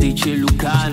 DJ Lucano.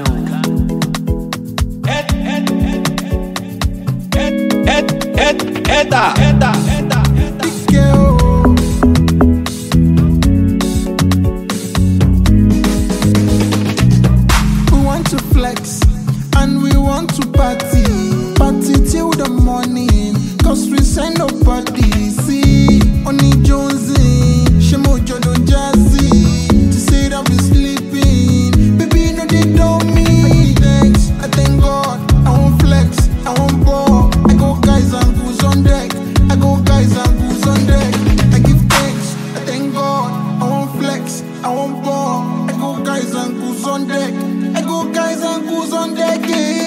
We want to flex and we want to party till the morning. Cause we send nobody. See, only Jonesy, Shemo Jordan Jazzy. To say that we sleeping, baby, no they don't me. Thanks, I thank God. I won't flex, I won't ball. I go guys and goose on deck. I go guys and goose on deck. I give thanks, I thank God. I won't flex, I won't ball. I go guys and goose on deck. I go guys and goose on deck. Yeah.